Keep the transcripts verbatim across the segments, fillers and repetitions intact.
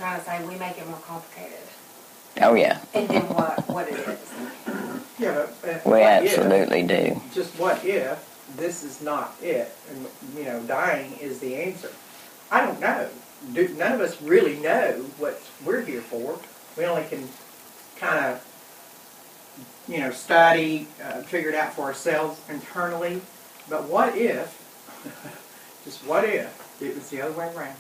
trying to say we make it more complicated. Oh, yeah. And then what, what it is. Yeah, but We absolutely if, do. Just what if this is not it, and you know, dying is the answer? I don't know. Do, none of us really know what we're here for. We only can kind of, you know, study, uh, figure it out for ourselves internally. But what if, just what if, it was the other way around?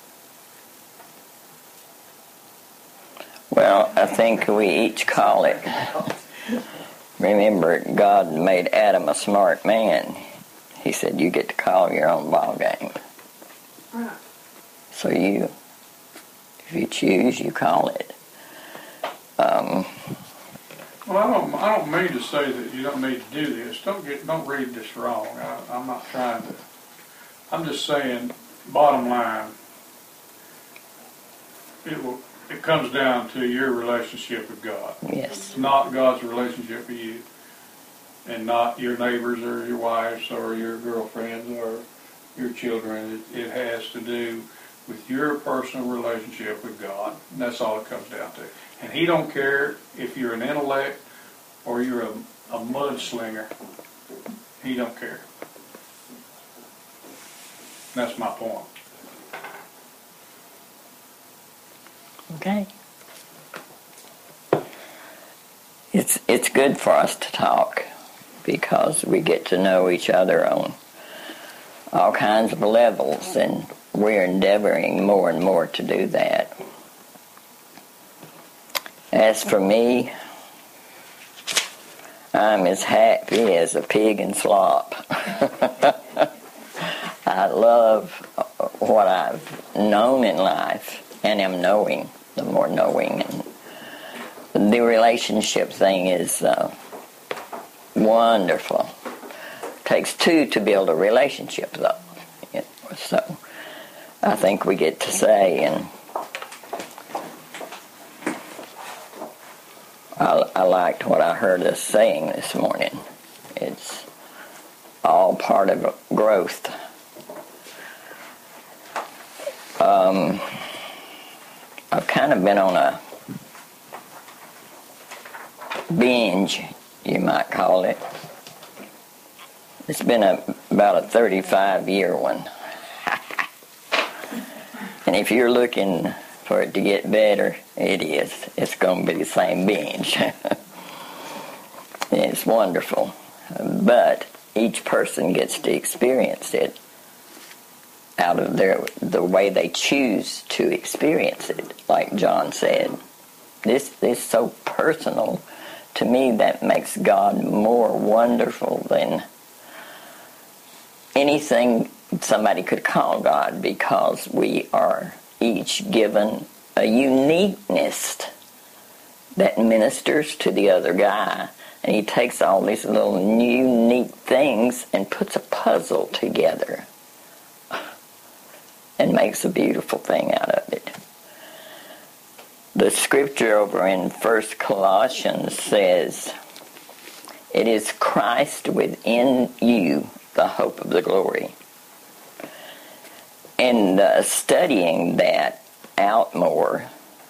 Well, I think we each call it. Remember, God made Adam a smart man. He said, you get to call your own ball game. Right. So you, if you choose, you call it. Um, well, I don't, I don't mean to say that you don't need to do this. Don't get, don't read this wrong. I, I'm not trying to. I'm just saying, bottom line, it will. It comes down to your relationship with God. Yes. It's not God's relationship with you, and not your neighbors or your wives or your girlfriends or your children. It, it has to do with your personal relationship with God. And that's all it comes down to. And He don't care if you're an intellect or you're a, a mudslinger. He don't care. That's my point. Okay. It's it's good for us to talk because we get to know each other on all kinds of levels, and we're endeavoring more and more to do that. As for me, I'm as happy as a pig in slop. I love what I've known in life and am knowing. The more knowing, and the relationship thing is uh, wonderful. It takes two to build a relationship, though. So I think we get to say, and I, I liked what I heard us saying this morning. It's all part of growth. Um. I've kind of been on a binge, you might call it. It's been a, about a thirty-five year one. And if you're looking for it to get better, it is. It's going to be the same binge. It's wonderful. But each person gets to experience it out of their the way they choose to experience it, like John said. This, this is so personal. To me, that makes God more wonderful than anything somebody could call God, because we are each given a uniqueness that ministers to the other guy. And he takes all these little unique things and puts a puzzle together and makes a beautiful thing out of it. The scripture over in First Colossians says, it is Christ within you, the hope of the glory. And uh, studying that out more,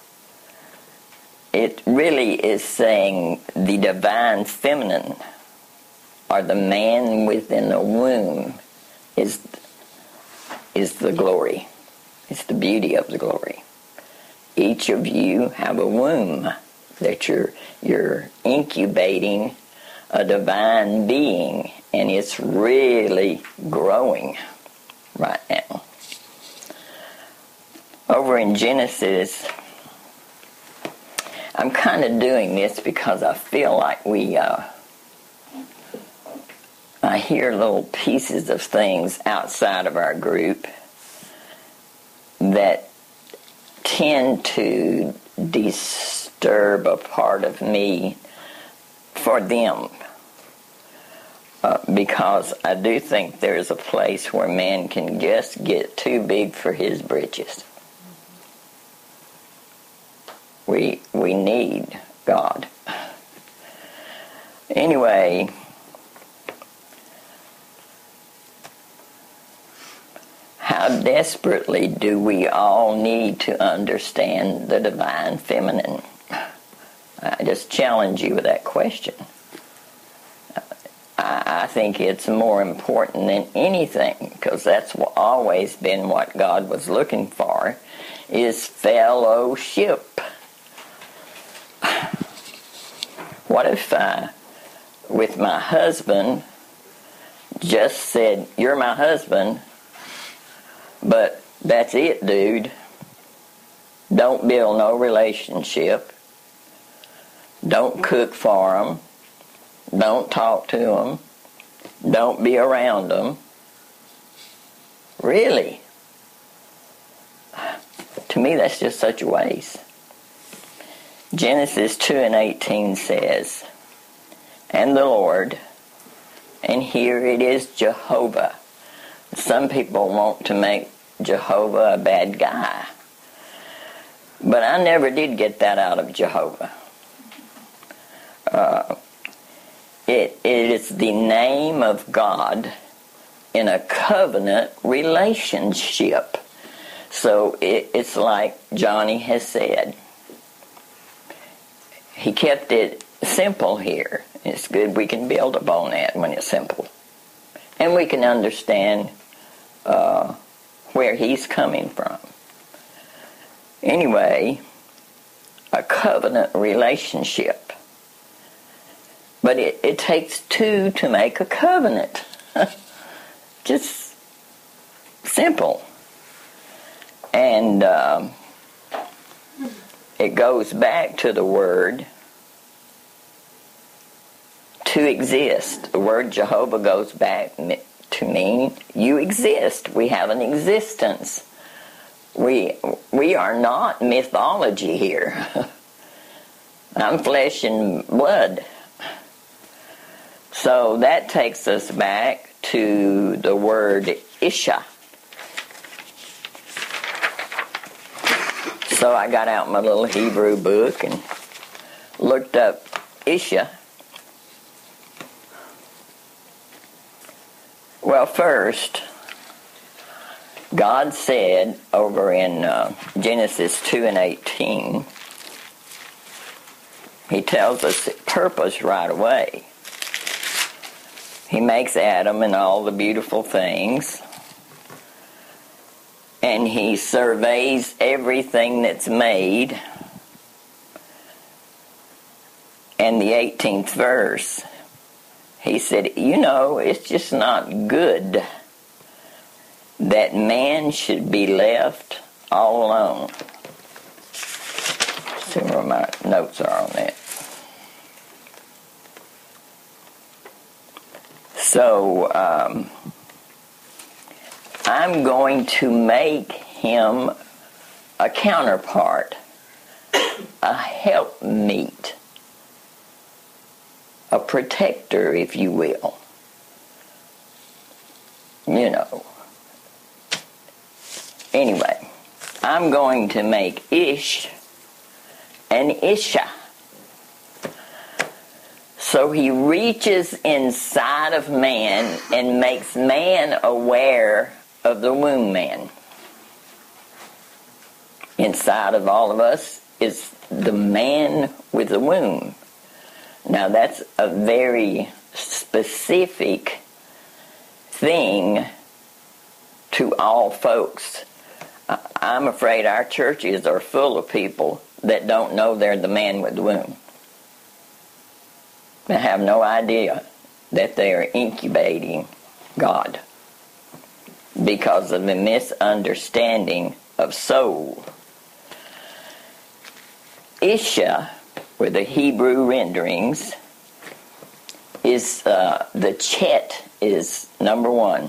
it really is saying the divine feminine, or the man within the womb, is is the glory. It's the beauty of the glory. Each of you have a womb that you're you're incubating a divine being, and it's really growing right now. Over in Genesis, I'm kind of doing this because I feel like we uh, I hear little pieces of things outside of our group that tend to disturb a part of me for them. Uh, because I do think there's a place where man can just get too big for his britches. We, we need God. Anyway, how desperately do we all need to understand the divine feminine? I just challenge you with that question. I think it's more important than anything, because that's always been what God was looking for, is fellowship. What if I, with my husband, just said, "You're my husband, but that's it, dude. Don't build no relationship. Don't cook for him. Don't talk to them. Don't be around them." Really? To me, that's just such a waste. Genesis two and eighteen says, "And the Lord," and here it is Jehovah. Some people want to make Jehovah a bad guy, but I never did get that out of Jehovah. Uh, It, it is the name of God in a covenant relationship. So it, it's like Johnny has said. He kept it simple here. It's good we can build upon that when it's simple. And we can understand uh, where he's coming from. Anyway, a covenant relationship. But it, it takes two to make a covenant. Just simple. And um, it goes back to the word to exist. The word Jehovah goes back to mean you exist. We have an existence. We, we are not mythology here. I'm flesh and blood. So that takes us back to the word Isha. So I got out my little Hebrew book and looked up Isha. Well, first, God said over in uh, Genesis two and eighteen, he tells us purpose right away. He makes Adam and all the beautiful things, and he surveys everything that's made. And the eighteenth verse, he said, "You know, it's just not good that man should be left all alone." Let's see where my notes are on that. So, um, I'm going to make him a counterpart, a helpmeet, a protector, if you will. You know. Anyway, I'm going to make Ish an Isha. So he reaches inside of man and makes man aware of the womb man. Inside of all of us is the man with the womb. Now that's a very specific thing to all folks. I'm afraid our churches are full of people that don't know they're the man with the womb. They have no idea that they are incubating God because of the misunderstanding of soul. Isha, with the Hebrew renderings, is uh, the chet is number one.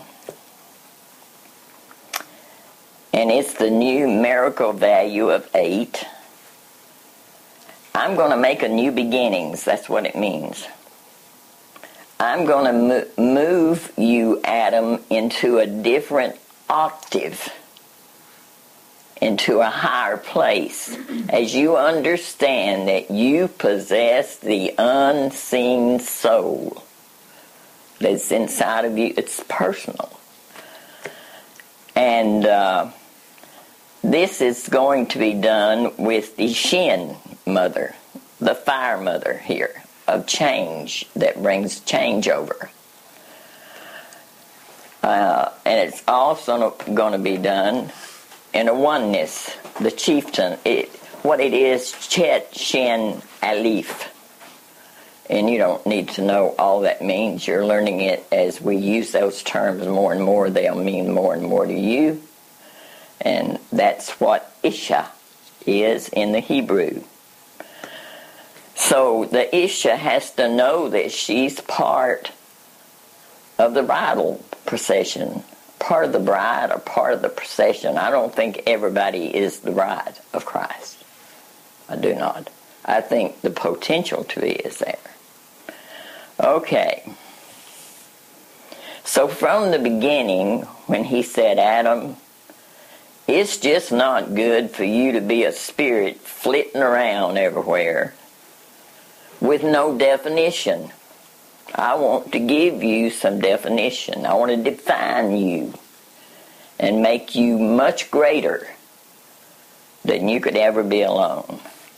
And it's the numerical value of eight. I'm going to make a new beginnings. That's what it means. I'm going to mo- move you, Adam, into a different octave, into a higher place, as you understand that you possess the unseen soul that's inside of you. It's personal. And uh, this is going to be done with the Shin mother, the fire mother here, of change, that brings change over. Uh, and it's also going to be done in a oneness, the chieftain. It, what it is, Chet Shin Alif. And you don't need to know all that means. You're learning it as we use those terms more and more. They'll mean more and more to you. And that's what Isha is in the Hebrew. So the Isha has to know that she's part of the bridal procession, part of the bride or part of the procession. I don't think everybody is the bride of Christ. I do not. I think the potential to be is there. Okay. So from the beginning, when he said, Adam, it's just not good for you to be a spirit flitting around everywhere with no definition. I want to give you some definition. I want to define you and make you much greater than you could ever be alone.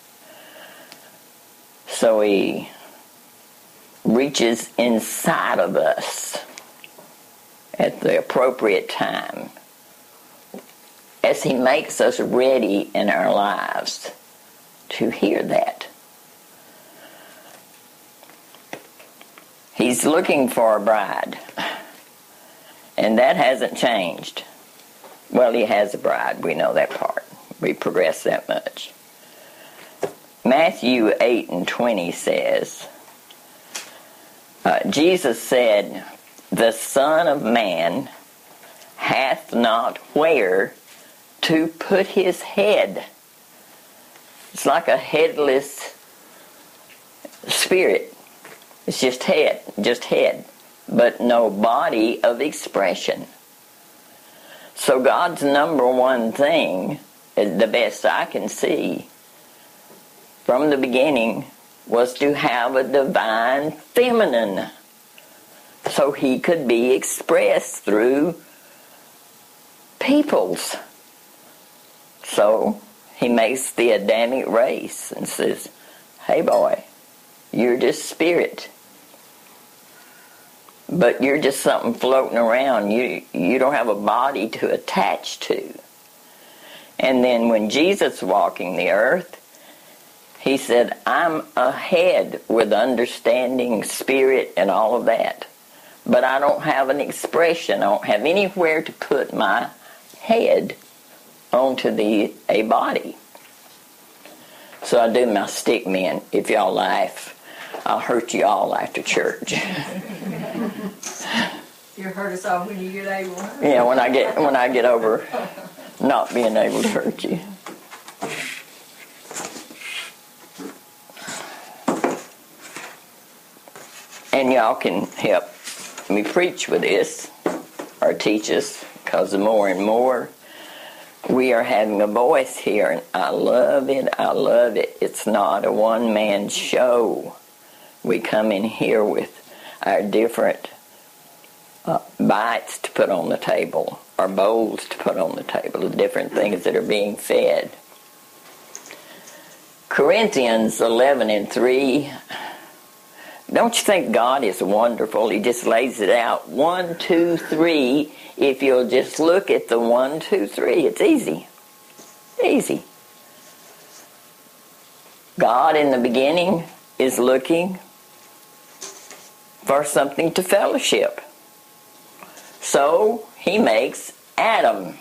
So he reaches inside of us at the appropriate time as he makes us ready in our lives to hear that. He's looking for a bride, and that hasn't changed. Well, he has a bride. We know that part. We progress that much. Matthew eight and twenty says, uh, Jesus said, the Son of Man hath not where to put his head. It's like a headless spirit. It's just head, just head, but no body of expression. So God's number one thing, the best I can see, from the beginning, was to have a divine feminine, so he could be expressed through peoples. So he makes the Adamic race and says, hey boy, you're just spirit. But you're just something floating around. You you don't have a body to attach to. And then when Jesus was walking the earth, he said, I'm a head with understanding, spirit, and all of that. But I don't have an expression. I don't have anywhere to put my head onto the a body. So I do my stick men. If y'all laugh, I'll hurt you all after church. You hurt us all when you get able. Yeah, when I get when I get over not being able to hurt you. And y'all can help me preach with this or teach us, because the more and more we are having a voice here, and I love it, I love it. It's not a one-man show. We come in here with our different uh, bites to put on the table, or bowls to put on the table, the different things that are being fed. Corinthians eleven and three. Don't you think God is wonderful? He just lays it out. One, two, three. If you'll just look at the one, two, three, it's easy. Easy. God in the beginning is looking for something to fellowship. So he makes Adam.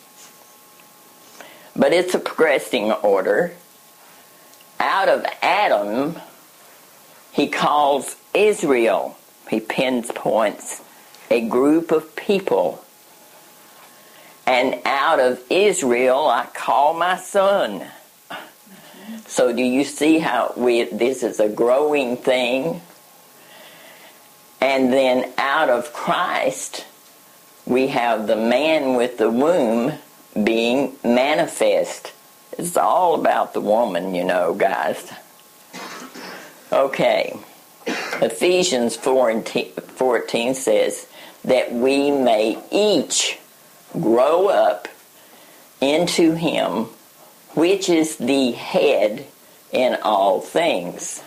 But it's a progressing order. Out of Adam, he calls Israel. He pinpoints a group of people. And out of Israel, I call my son. So do you see how we, this is a growing thing? And then out of Christ, we have the man with the womb being manifest. It's all about the woman, you know, guys. Okay. Ephesians four and fourteen says that we may each grow up into him, which is the head in all things.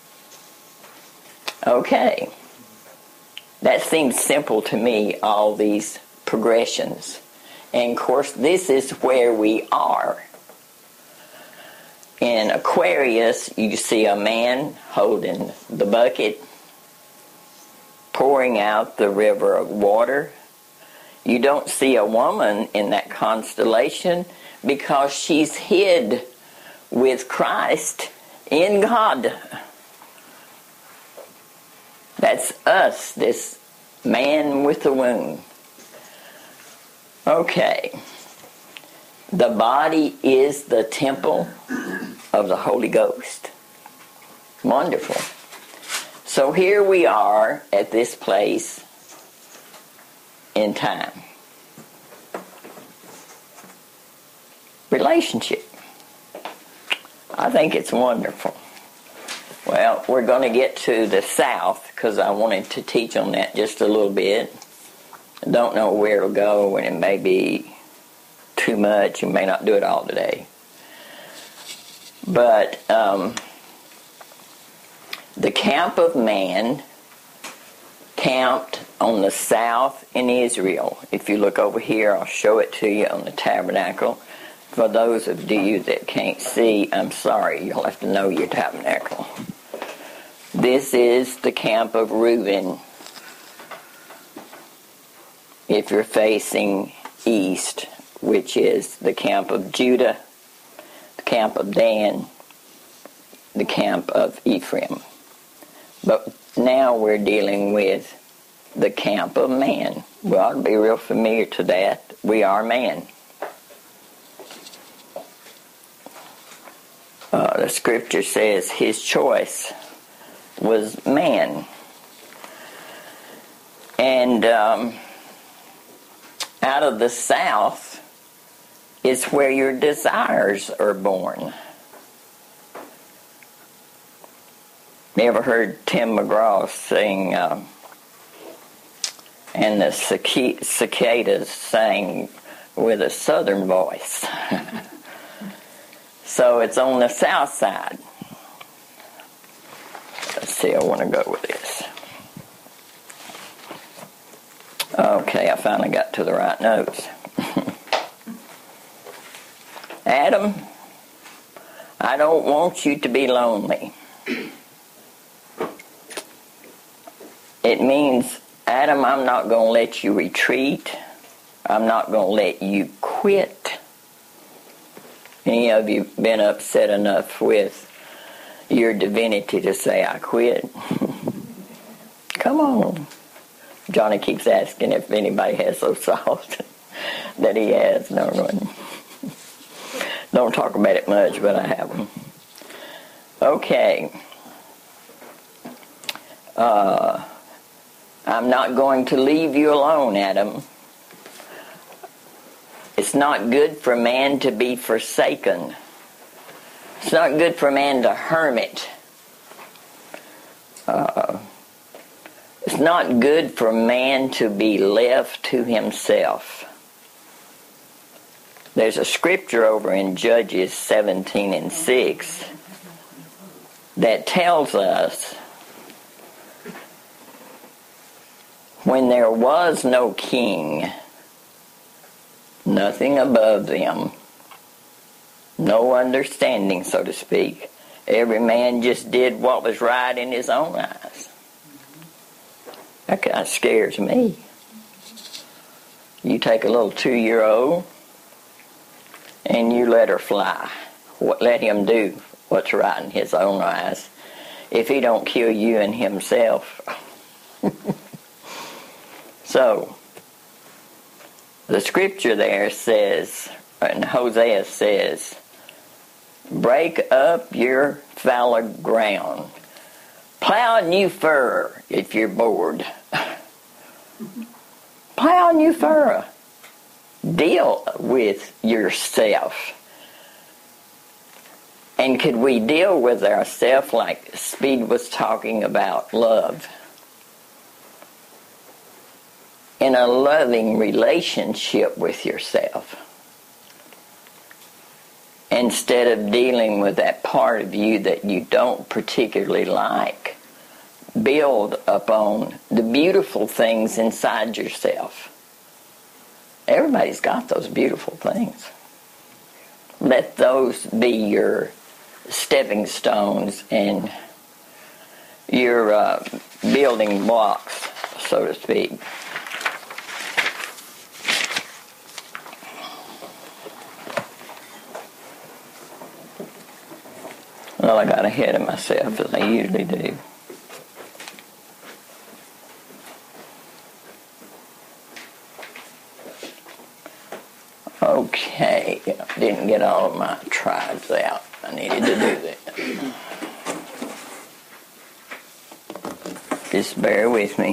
Okay. That seems simple to me, all these progressions. And of course, this is where we are. In Aquarius, you see a man holding the bucket, pouring out the river of water. You don't see a woman in that constellation because she's hid with Christ in God. That's us, this man with the womb. Okay. The body is the temple of the Holy Ghost. Wonderful. So here we are at this place in time. Relationship. I think it's wonderful. Well, we're going to get to the south because I wanted to teach on that just a little bit. I don't know where it'll go, and it may be too much. You may not do it all today. But um, the camp of man camped on the south in Israel. If you look over here, I'll show it to you on the tabernacle. For those of you that can't see, I'm sorry, you'll have to know your tabernacle. This is the camp of Reuben. If you're facing east, which is the camp of Judah, the camp of Dan, the camp of Ephraim. But now we're dealing with the camp of man. We ought to be real familiar to that. We are man. Uh, the scripture says his choice was man. And um, out of the south is where your desires are born. You ever heard Tim McGraw sing, uh, and the cicadas sang with a southern voice? So it's on the south side. Let's see, I want to go with this. Okay, I finally got to the right notes. Adam, I don't want you to be lonely. It means, Adam, I'm not going to let you retreat. I'm not going to let you quit. Any of you been upset enough with your divinity to say, I quit? Come on. Johnny keeps asking if anybody has those sauce that he has. No, no. Don't talk about it much, but I have them. Okay. Uh, I'm not going to leave you alone, Adam. It's not good for man to be forsaken. It's not good for man to hermit. Uh, it's not good for man to be left to himself. There's a scripture over in Judges seventeen and six that tells us when there was no king, nothing above them, no understanding, so to speak, every man just did what was right in his own eyes. That kind of scares me. You take a little two-year-old and you let her fly. Let him do what's right in his own eyes. If he don't kill you and himself. So, the scripture there says, and Hosea says, break up your fallow ground. Plow new furrow if you're bored. Plow new furrow. Deal with yourself. And could we deal with ourselves like Speed was talking about love? In in a loving relationship with yourself, instead of dealing with that part of you that you don't particularly like. Build upon the beautiful things inside yourself. Everybody's got those beautiful things. Let those be your stepping stones and your uh, building blocks, so to speak. Well, I got ahead of myself, as I usually do. Okay, didn't get all of my tribes out. I needed to do that. Just bear with me.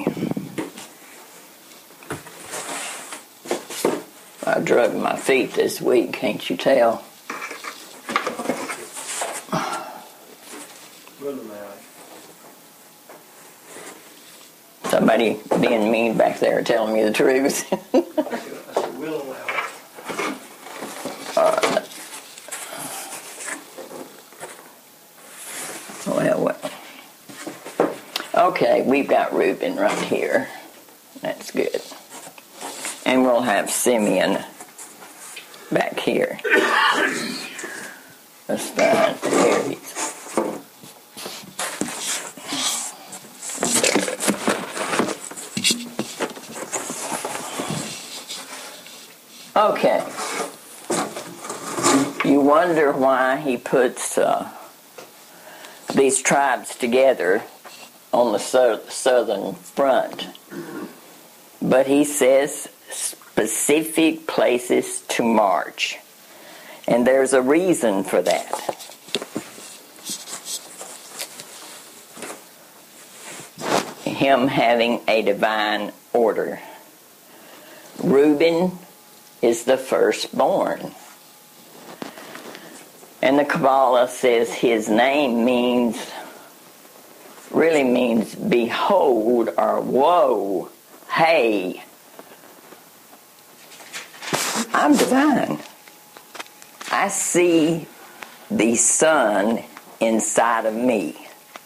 I drug my feet this week, can't you tell? Somebody being mean back there telling me the truth. We'll allow it. Uh, well, well. Okay, we've got Reuben right here. That's good. And we'll have Simeon back here. That's fine. Here he is. Okay. You wonder why he puts uh, these tribes together on the so- southern front. But he says specific places to march. And there's a reason for that. Him having a divine order. Reuben is the firstborn. And the Kabbalah says his name means, really means behold or whoa, hey. I'm divine. I see the sun inside of me.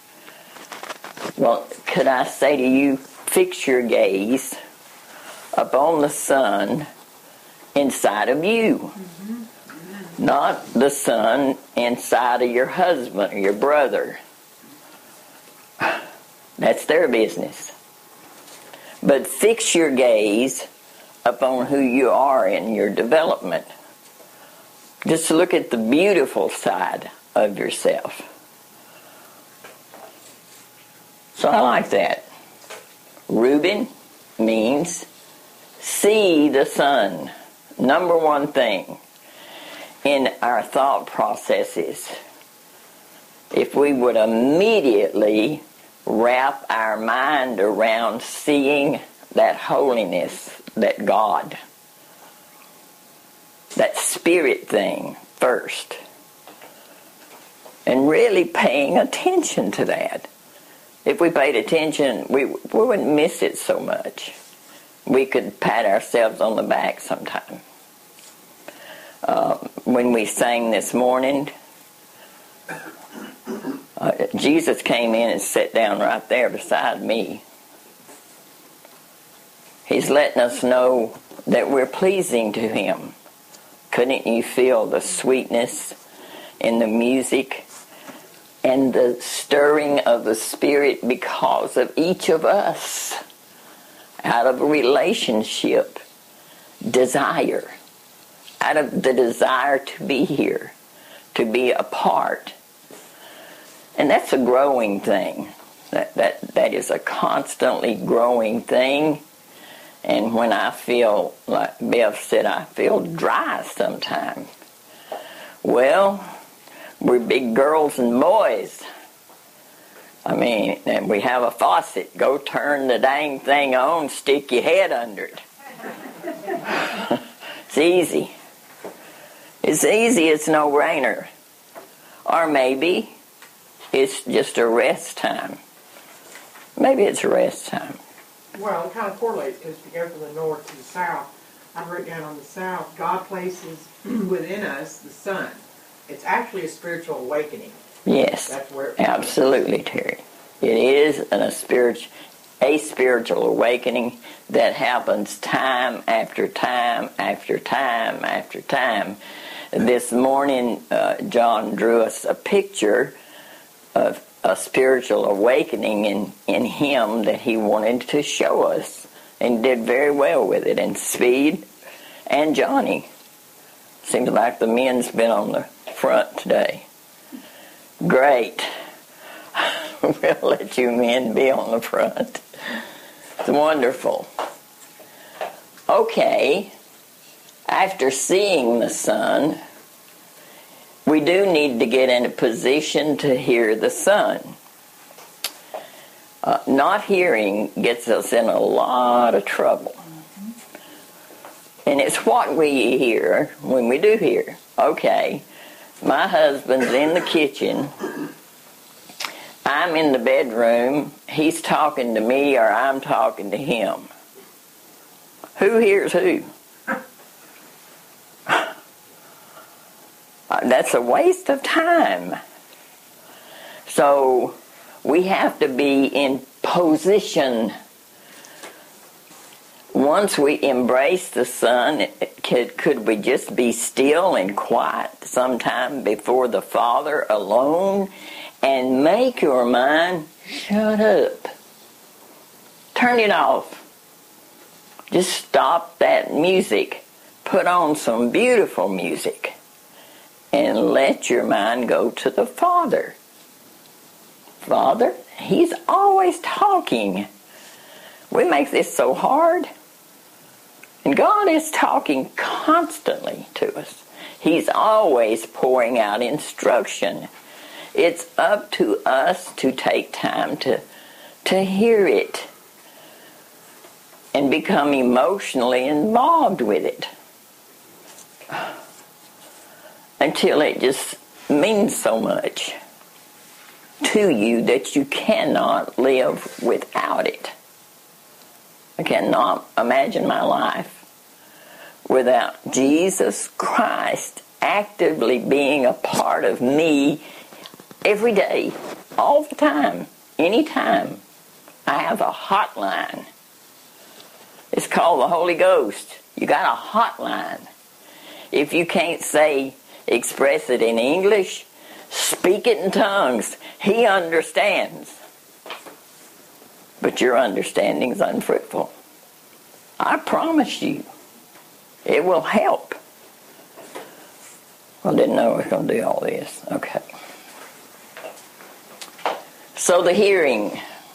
Well, could I say to you, fix your gaze upon the sun inside of you. Mm-hmm. Not the sun inside of your husband or your brother. That's their business. But fix your gaze upon who you are in your development. Just look at the beautiful side of yourself. So I like that. Reuben means see the sun. Number one thing in our thought processes. If we would immediately wrap our mind around seeing that holiness, that God, that spirit thing first, and really paying attention to that. If we paid attention, we, we wouldn't miss it so much. We could pat ourselves on the back sometime. Uh, when we sang this morning, uh, Jesus came in and sat down right there beside me. He's letting us know that we're pleasing to Him. Couldn't you feel the sweetness in the music and the stirring of the Spirit because of each of us? Out of a relationship, desire. Out of the desire to be here, to be a part. And that's a growing thing. That, that, that is a constantly growing thing. And when I feel, like Bev said, I feel dry sometimes. Well, we're big girls and boys. I mean, and we have a faucet. Go turn the dang thing on, stick your head under it. It's easy. It's easy, it's no-brainer. Or maybe it's just a rest time. Maybe it's a rest time. Well, it kind of correlates because if you go from the north to the south, I wrote down on the south, God places within us the sun. It's actually a spiritual awakening. Yes, That's where it absolutely, Terry. It is an, a, spirit, a spiritual awakening that happens time after time after time after time. This morning, uh, John drew us a picture of a spiritual awakening in, in him that he wanted to show us, and did very well with it. And Speed and Johnny. Seems like the men's been on the front today. Great. We'll let you men be on the front. It's wonderful. Okay. After seeing the sun, we do need to get in a position to hear the sun. Uh, not hearing gets us in a lot of trouble. And it's what we hear when we do hear. Okay, my husband's in the kitchen. I'm in the bedroom. He's talking to me or I'm talking to him. Who hears who? That's a waste of time. So we have to be in position. Once we embrace the sun, could, could we just be still and quiet sometime before the Father alone and make your mind shut up? Turn it off. Just stop that music. Put on some beautiful music. And let your mind go to the Father. Father, He's always talking. We make this so hard. And God is talking constantly to us. He's always pouring out instruction. It's up to us to take time to, to hear it and become emotionally involved with it until it just means so much to you that you cannot live without it. I cannot imagine my life without Jesus Christ actively being a part of me every day, all the time, anytime. I have a hotline. It's called the Holy Ghost. You got a hotline. If you can't say, express it in English, speak it in tongues. He understands. But your understanding is unfruitful. I promise you, it will help. I didn't know I was going to do all this. Okay. So the hearing,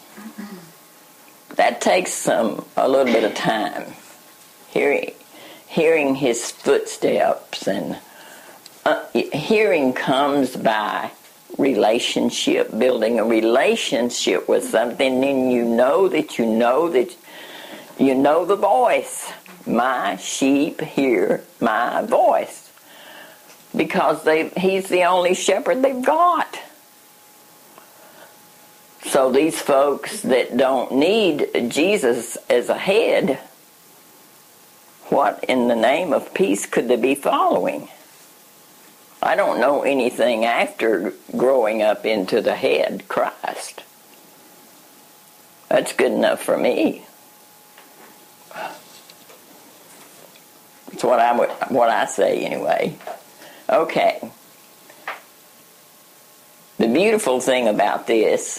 that takes some a little bit of time. Hearing, hearing His footsteps, and uh, hearing comes by relationship, building a relationship with something, and you know that you know that you know the voice. My sheep hear my voice, because they He's the only shepherd they've got. So these folks that don't need Jesus as a head, what in the name of peace could they be following? I don't know anything after growing up into the head, Christ. That's good enough for me. That's what I what I say anyway. Okay. The beautiful thing about this,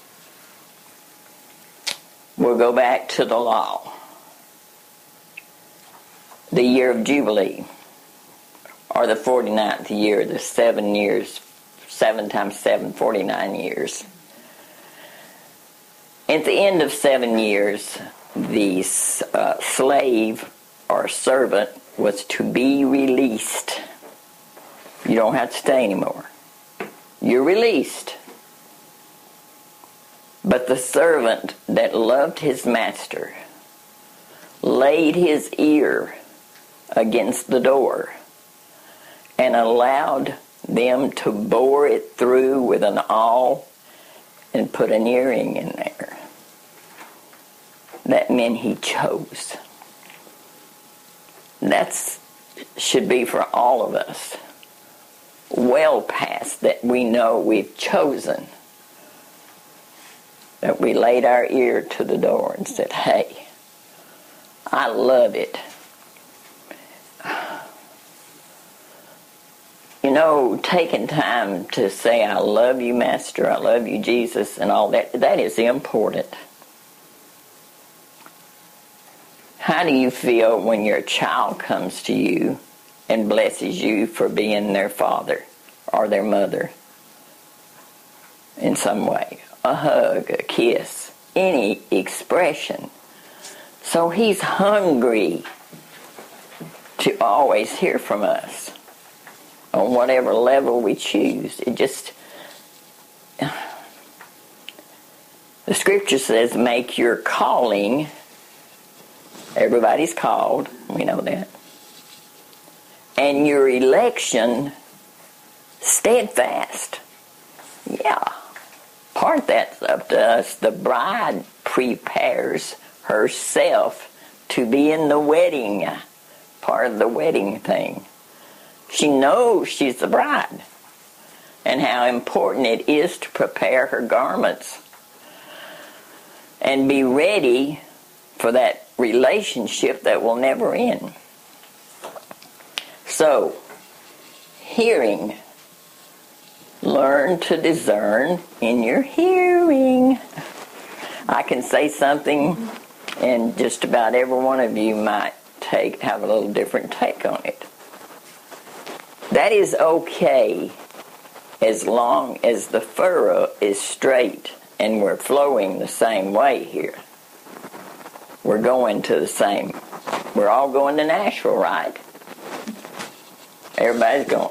we'll go back to the law. The year of Jubilee, or the forty-ninth year, the seven years, seven times seven, forty-nine years. At the end of seven years, the uh, slave or servant was to be released. You don't have to stay anymore. You're released. But the servant that loved his master laid his ear against the door and allowed them to bore it through with an awl and put an earring in there. that meant he chose. That's should be for all of us. Well past that we know we've chosen. That we laid our ear to the door and said, hey, I love it. You know, taking time to say, I love you, Master, I love you, Jesus, and all that, that is important. How do you feel when your child comes to you and blesses you for being their father or their mother in some way? A hug, a kiss, any expression. So he's hungry to always hear from us on whatever level we choose. It just, the scripture says, make your calling, everybody's called, we know that, and your election steadfast. Yeah. Part that's up to us. The bride prepares herself to be in the wedding, part of the wedding thing. She knows she's the bride and how important it is to prepare her garments and be ready for that relationship that will never end. So, hearing. Learn to discern in your hearing. I can say something and just about every one of you might take have a little different take on it. That is okay as long as the furrow is straight and we're flowing the same way here. We're going to the same. We're all going to Nashville, right? Everybody's going.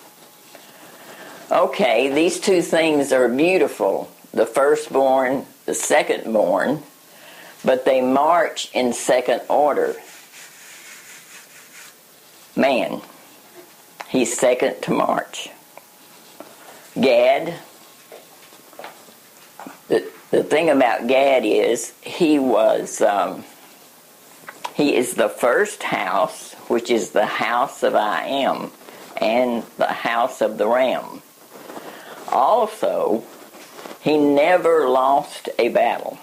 Okay, these two things are beautiful. The firstborn, the secondborn, but they march in second order. Man, he's second to march. Gad, the, the thing about Gad is he was, um, he is the first house, which is the house of I am, and the house of the ram. Also, he never lost a battle.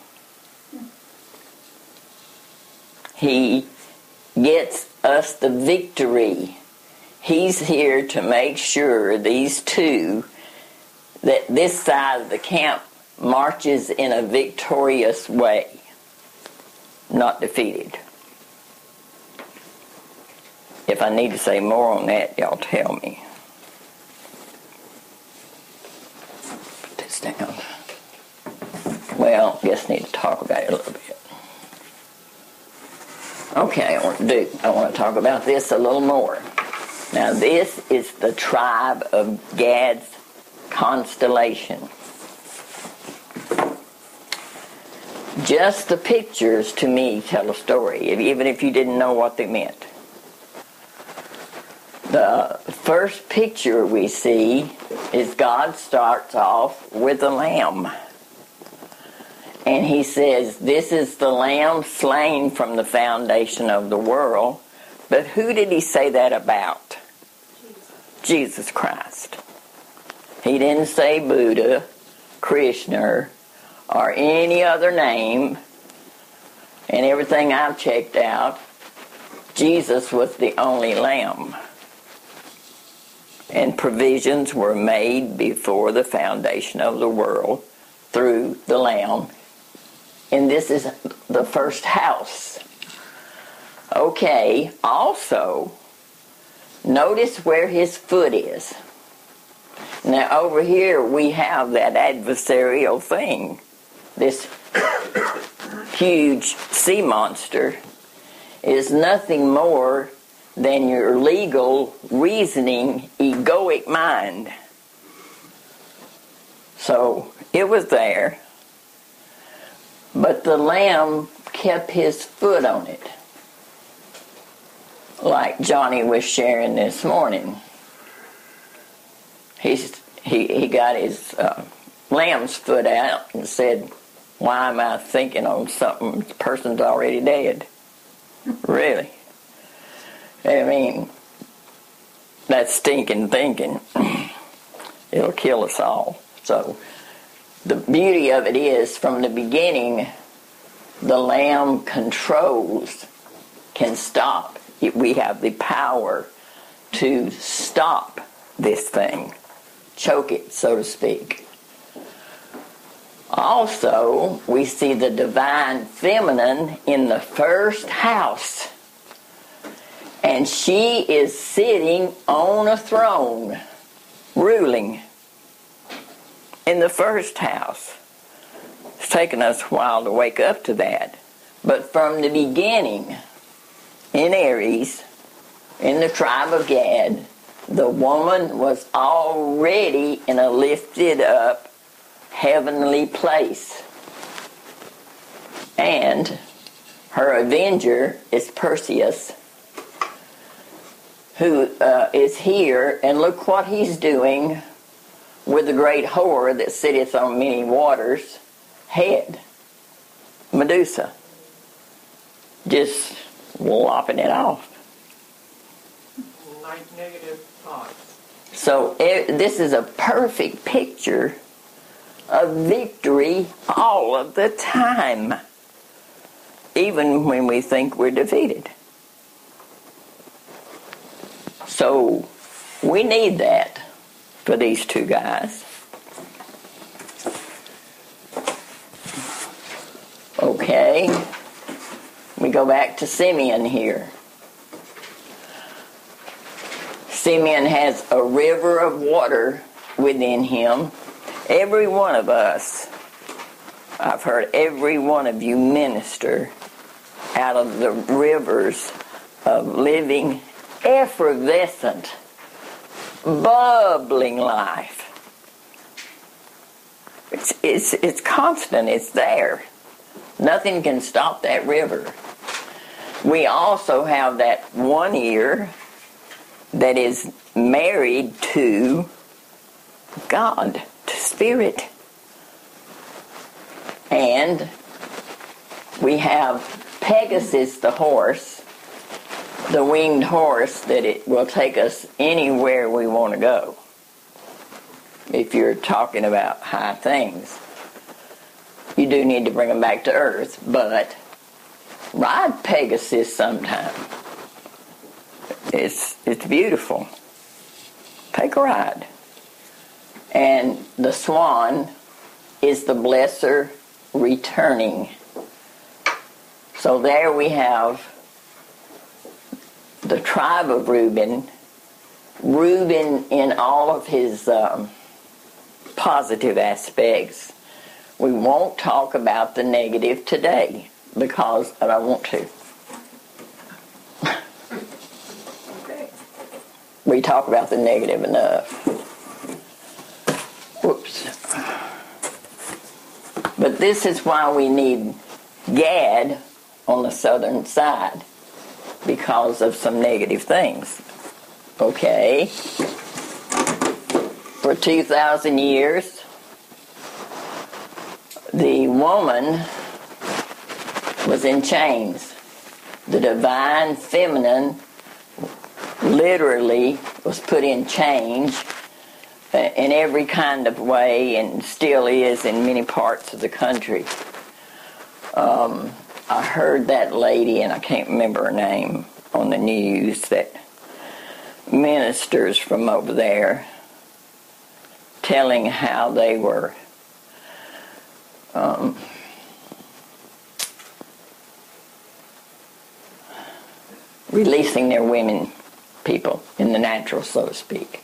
He gets us the victory. He's here to make sure these two, that this side of the camp marches in a victorious way, not defeated. If I need to say more on that, y'all tell me. Put this down. Well, I guess I need to talk about it a little bit. Okay, I want to do. I want to talk about this a little more. Now, this is the tribe of Gad's constellation. Just the pictures, to me, tell a story, even if you didn't know what they meant. The first picture we see is God starts off with a lamb. And he says, this is the lamb slain from the foundation of the world. But who did he say that about? Jesus, Jesus Christ. He didn't say Buddha, Krishna, or any other name. And everything I've checked out, Jesus was the only lamb. And provisions were made before the foundation of the world through the lamb. And this is the first house. Okay, also, notice where his foot is. Now over here we have that adversarial thing. This huge sea monster is nothing more than your legal, reasoning, egoic mind. So it was there. But the lamb kept his foot on it. Like Johnny was sharing this morning. He's, he, he got his uh, lamb's foot out and said, Why am I thinking on something the person's already dead? Really? I mean, that stinking thinking, it'll kill us all. So the beauty of it is, from the beginning, the Lamb controls, can stop. We have the power to stop this thing, choke it, so to speak. Also, we see the divine feminine in the first house. And she is sitting on a throne, ruling in the first house. It's taken us a while to wake up to that. But from the beginning, in Aries, in the tribe of Gad, the woman was already in a lifted up heavenly place. And her avenger is Perseus, who uh, is here, and look what he's doing with the great whore that sitteth on many waters' head, Medusa, just lopping it off. Like negative thoughts. So it, this is a perfect picture of victory all of the time, even when we think we're defeated. So we need that for these two guys. Okay, we go back to Simeon here. Simeon has a river of water within him. Every one of us, I've heard every one of you minister out of the rivers of living, effervescent, bubbling life. It's, it's, it's constant. It's there. Nothing can stop that river. We also have that one ear that is married to God, to Spirit. And we have Pegasus the horse, the winged horse, that it will take us anywhere we want to go. If you're talking about high things, you do need to bring them back to earth, but ride Pegasus sometime. It's, it's beautiful. Take a ride. And the swan is the blesser returning. So there we have the tribe of Reuben, Reuben in all of his um, positive aspects. We won't talk about the negative today because I don't want to. Okay. We talk about the negative enough. Whoops. But this is why we need Gad on the southern side, because of some negative things. Okay? For two thousand years, the woman was in chains. The divine feminine literally was put in chains in every kind of way, and still is in many parts of the country. Um, I heard that lady, and I can't remember her name, on the news, that ministers from over there telling how they were um, releasing their women people in the natural, so to speak.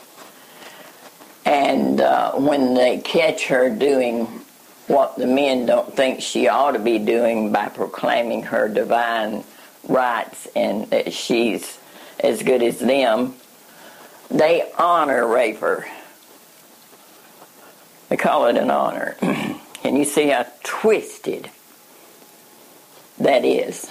And uh, when they catch her doing what the men don't think she ought to be doing by proclaiming her divine rights and that she's as good as them, they honor rape her. They call it an honor. And you see how twisted that is.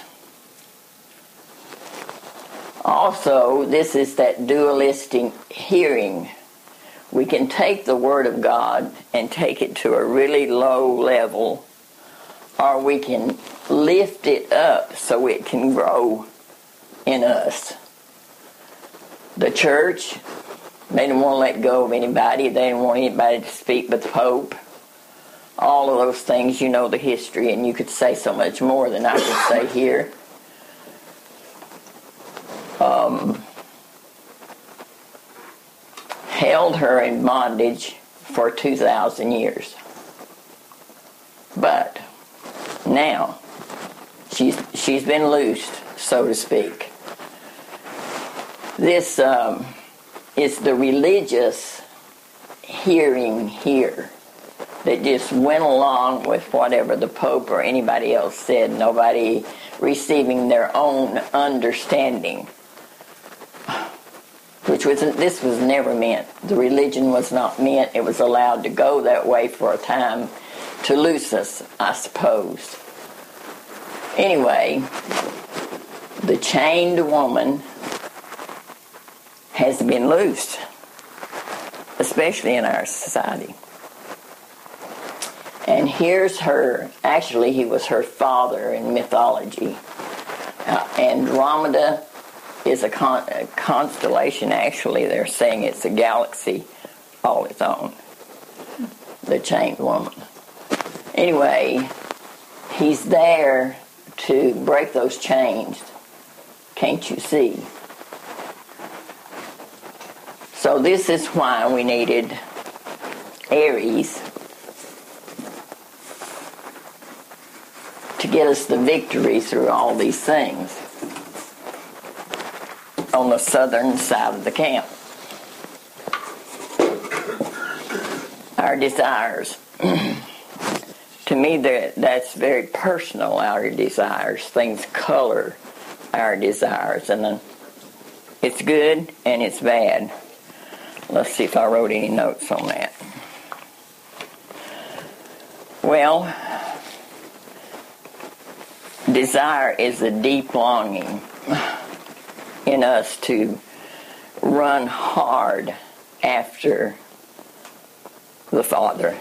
Also, this is that dualistic hearing. We can take the Word of God and take it to a really low level or we can lift it up so it can grow in us. The church, they didn't want to let go of anybody. They didn't want anybody to speak but the Pope. All of those things, you know the history, and you could say so much more than I could say here. Um, held her in bondage for two thousand years. But now, she's, she's been loosed, so to speak. This um, is the religious hearing here that just went along with whatever the Pope or anybody else said, nobody receiving their own understanding. Which was, this was never meant. The religion was not meant. It was allowed to go that way for a time to loose us, I suppose. Anyway, the chained woman has been loosed, especially in our society. And here's her, actually he was her father in mythology. Uh, Andromeda is a, con- a constellation, actually they're saying it's a galaxy all its own. The chained woman. Anyway, he's there to break those chains. Can't you see? So this is why we needed Aries to get us the victory through all these things on the southern side of the camp. Our desires. To me, that's very personal, our desires. Things color our desires. And it's good and it's bad. Let's see if I wrote any notes on that. Well, desire is a deep longing in us to run hard after the Father.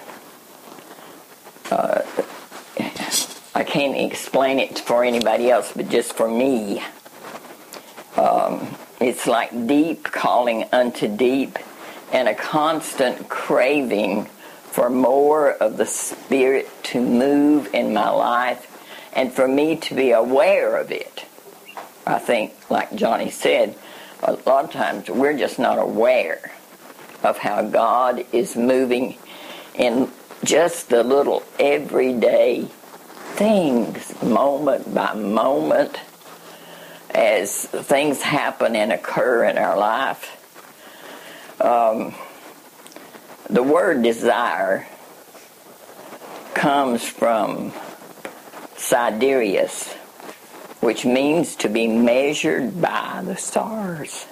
Uh, I can't explain it for anybody else, but just for me, um, it's like deep calling unto deep, and a constant craving for more of the Spirit to move in my life, and for me to be aware of it. I think, like Johnny said, a lot of times we're just not aware of how God is moving in just the little everyday things, moment by moment, as things happen and occur in our life. Um, the word desire comes from sidereus, which means to be measured by the stars.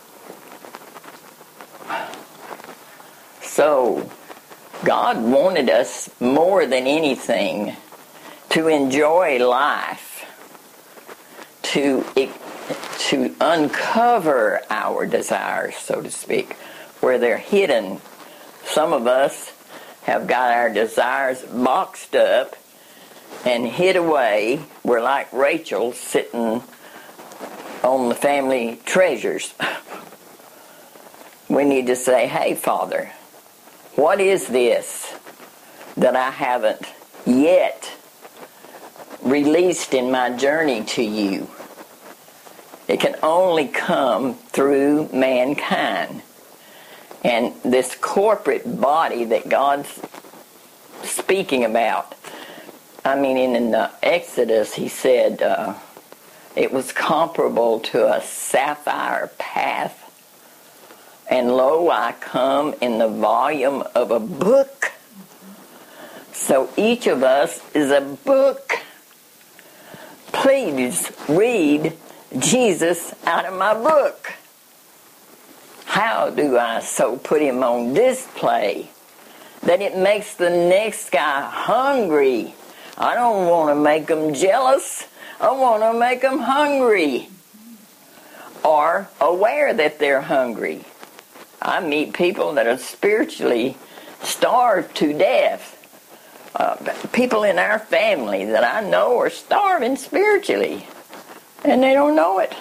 So, God wanted us more than anything to enjoy life, to, to uncover our desires, so to speak, where they're hidden. Some of us have got our desires boxed up and hid away. We're like Rachel sitting on the family treasures. We need to say, hey, Father, what is this that I haven't yet released in my journey to you? It can only come through mankind. And this corporate body that God's speaking about, I mean, in, in the Exodus, he said uh, it was comparable to a sapphire path. And lo, I come in the volume of a book. So each of us is a book. Please read Jesus out of my book. How do I so put him on display that it makes the next guy hungry? I don't want to make them jealous. I want to make them hungry. Or aware that they're hungry. I meet people that are spiritually starved to death. uh, people in our family that I know are starving spiritually, and they don't know it.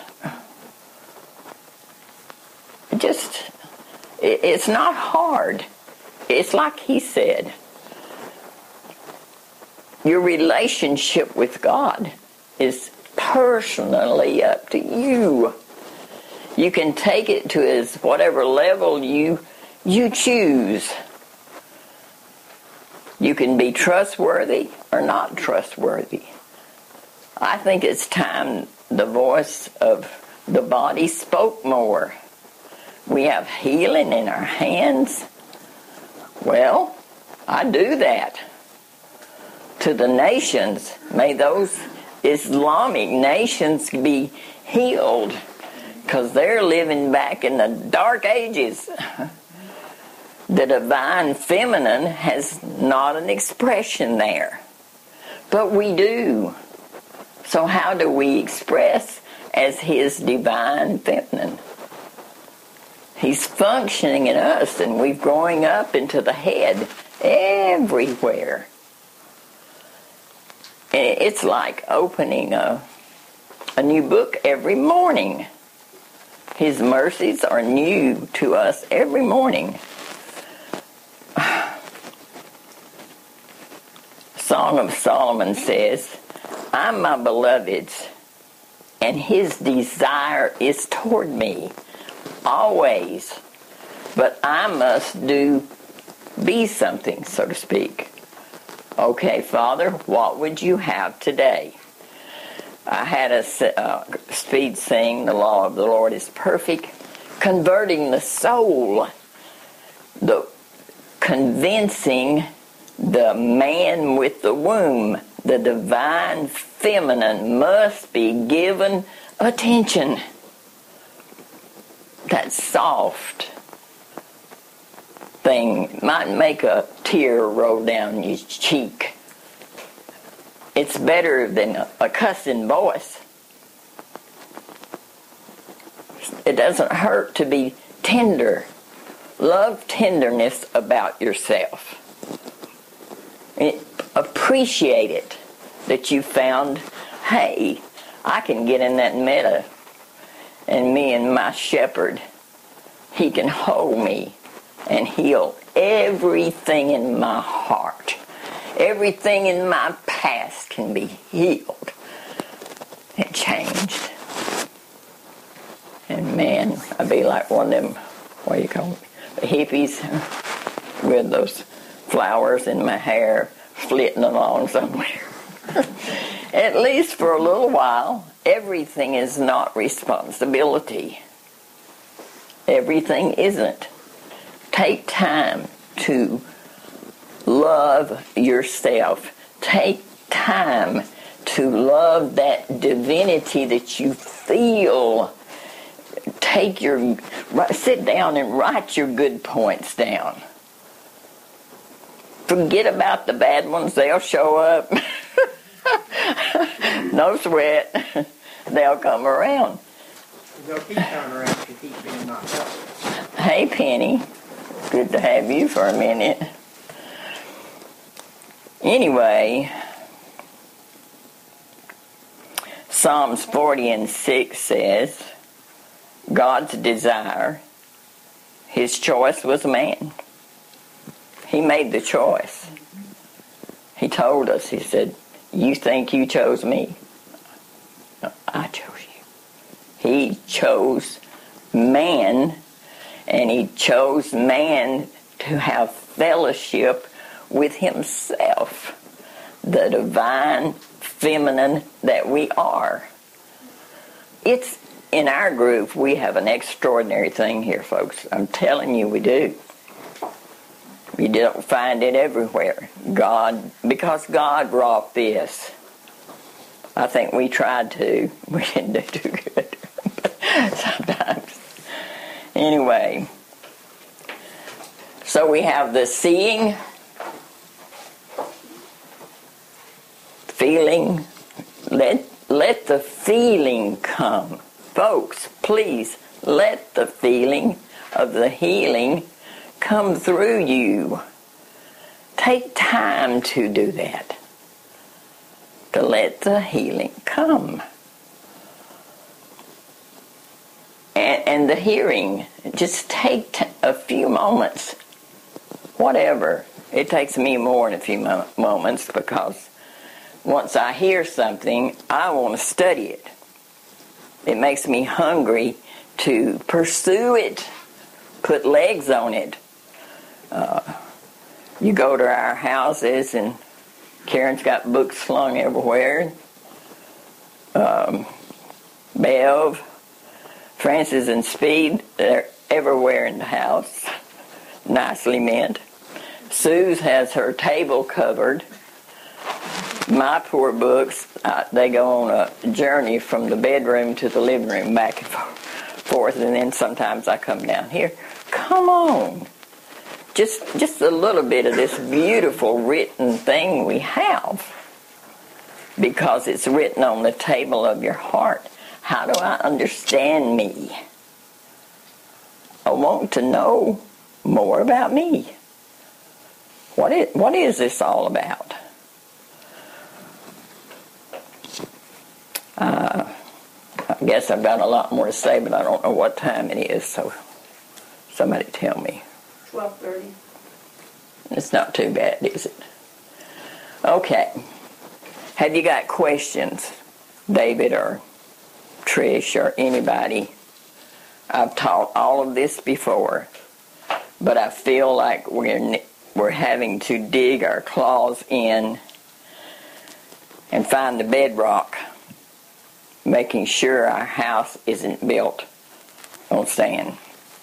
It just, it, it's not hard. It's like he said, your relationship with God is personally up to you. You can take it to as whatever level you you choose. You can be trustworthy or not trustworthy. I think it's time the voice of the body spoke more. We have healing in our hands. Well, I do that. To the nations, may those Islamic nations be healed, because they're living back in the dark ages. The divine feminine has not an expression there, but we do. So how do we express as his divine feminine? He's functioning in us, and we're growing up into the head everywhere. It's like opening a, a new book every morning. His mercies are new to us every morning. Song of Solomon says, I'm my beloved's, and his desire is toward me, always. But I must do, be something, so to speak. Okay, Father, what would you have today? I had a uh, speed sing, the law of the Lord is perfect, converting the soul, the convincing the man with the womb, the divine feminine must be given attention. That soft thing might make a tear roll down your cheek. It's better than a, a cussing voice. It doesn't hurt to be tender. Love tenderness about yourself. It, appreciate it that you found, hey, I can get in that meadow, and me and my shepherd, he can hold me and heal everything in my heart. Everything in my past can be healed and changed. And man, I'd be like one of them, what do you call them, the hippies with those flowers in my hair flitting along somewhere. At least for a little while, everything is not responsibility. Everything isn't. Take time to love yourself. Take time to love that divinity that you feel. Take your, sit down and write your good points down. Forget about the bad ones, they'll show up. No sweat. They'll come around. They'll keep coming around if you keep being knocked up. Hey, Penny. Good to have you for a minute. Anyway, Psalms forty and six says, God's desire, his choice was man. He made the choice. He told us, he said, you think you chose me? No, I chose you. He chose man, and he chose man to have fellowship with himself, the divine feminine that we are. It's in our group, we have an extraordinary thing here, folks. I'm telling you, we do. You don't find it everywhere. God, because God wrought this. I think we tried to. We didn't do too good. Sometimes. Anyway. So we have the seeing, feeling. Let, let the feeling come. Folks, please, let the feeling of the healing come through you. take time to do that, to let the healing come. And, and the hearing, just take t- a few moments, whatever. It takes me more than a few mo- moments because once I hear something, I want to study it. It makes me hungry to pursue it, put legs on it. Uh, you go to our houses and Karen's got books slung everywhere. Um, Bev, Francis and Speed, they're everywhere in the house, nicely mint. Suze has her table covered. My poor books, uh, they go on a journey from the bedroom to the living room, back and forth, and then sometimes I come down here. Come on. Just, just a little bit of this beautiful written thing we have, because it's written on the table of your heart. How do I understand me? I want to know more about me. What is, what is this all about? Uh, I guess I've got a lot more to say, but I don't know what time it is, so somebody tell me. twelve thirty. It's not too bad, is it? Okay. Have you got questions, David or Trish or anybody? I've taught all of this before, but I feel like we're, we're having to dig our claws in and find the bedrock, making sure our house isn't built on sand.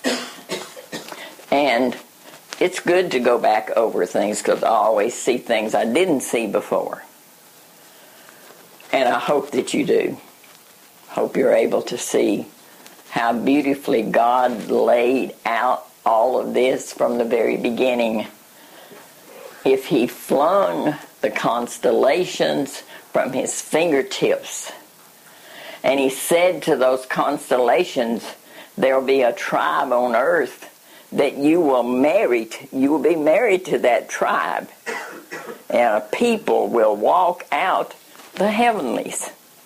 And it's good to go back over things because I always see things I didn't see before. And I hope that you do. Hope you're able to see how beautifully God laid out all of this from the very beginning. If he flung the constellations from his fingertips, and he said to those constellations, there will be a tribe on earth that you will marry to, you will be married to that tribe, and a people will walk out the heavenlies.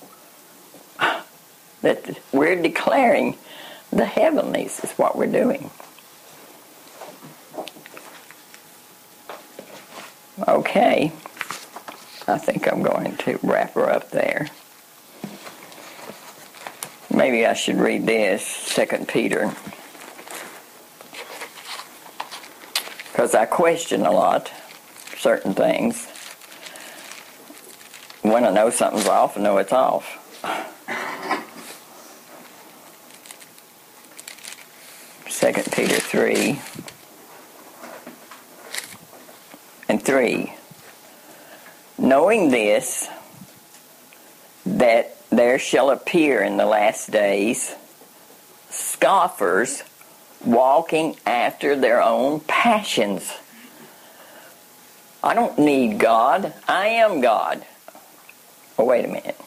That we're declaring the heavenlies is what we're doing. Okay, I think I'm going to wrap her up there. Maybe I should read this, Second Peter. Because I question a lot, certain things. When I know something's off, I know it's off. Second Peter three and three. Knowing this, that there shall appear in the last days scoffers walking after their own passions. I don't need God. I am God. Oh, wait a minute.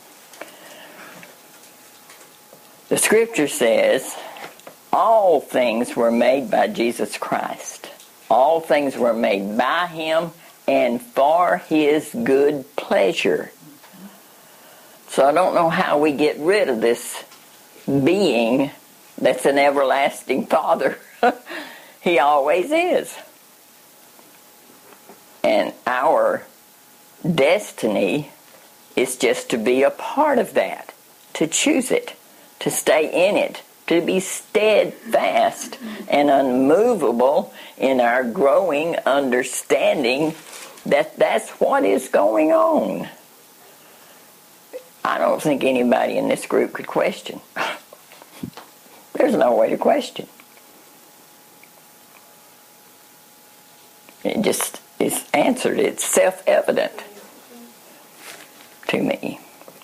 The scripture says all things were made by Jesus Christ. All things were made by him and for his good pleasure. So I don't know how we get rid of this being that's an everlasting Father. He always is. And our destiny is just to be a part of that, to choose it, to stay in it, to be steadfast and unmovable in our growing understanding that that's what is going on. I don't think anybody in this group could question. There's no way to question. It just is answered. It's self-evident to me.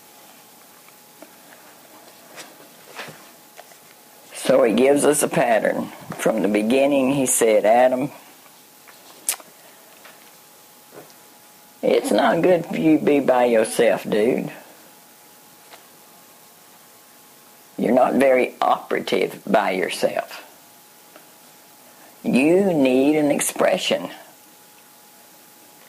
So he gives us a pattern. From the beginning, he said, Adam, it's not good for you to be by yourself, dude. You're not very operative by yourself. You need an expression.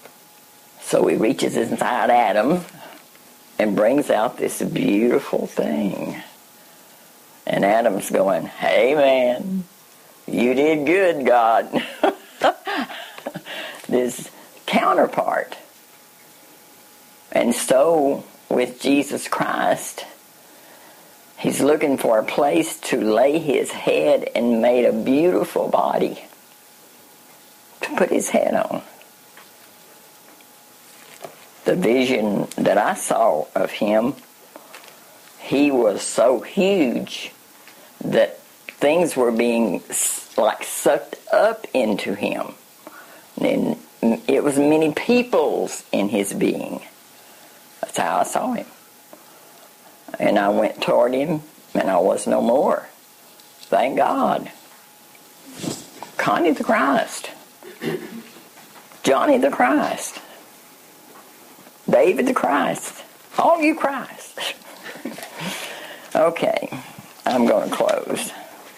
So he reaches inside Adam and brings out this beautiful thing. And Adam's going, hey man, you did good, God. This counterpart. And so with Jesus Christ, he's looking for a place to lay his head and made a beautiful body to put his head on. The vision that I saw of him, he was so huge that things were being like sucked up into him. And it was many peoples in his being. That's how I saw him. And I went toward him, and I was no more. Thank God. Connie the Christ. Johnny the Christ. David the Christ. All you Christ. Okay, I'm going to close.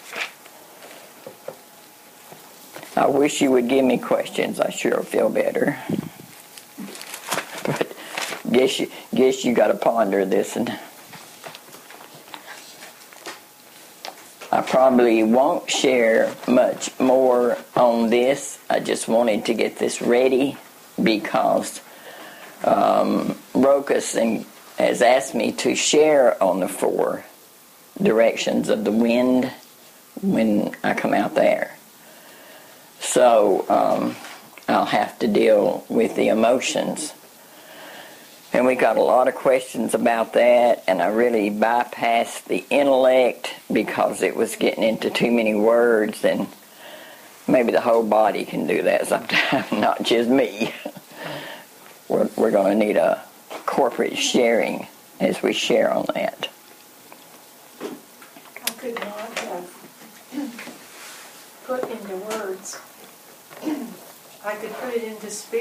I wish you would give me questions. I sure feel better. But guess you guess you got to ponder this, and I probably won't share much more on this. I just wanted to get this ready because um, Rokas and has asked me to share on the four directions of the wind when I come out there. So um, I'll have to deal with the emotions. And we got a lot of questions about that, and I really bypassed the intellect because it was getting into too many words, and maybe the whole body can do that sometimes, not just me. We're, we're going to need a corporate sharing as we share on that. I could not have put into words. I could put it into speech.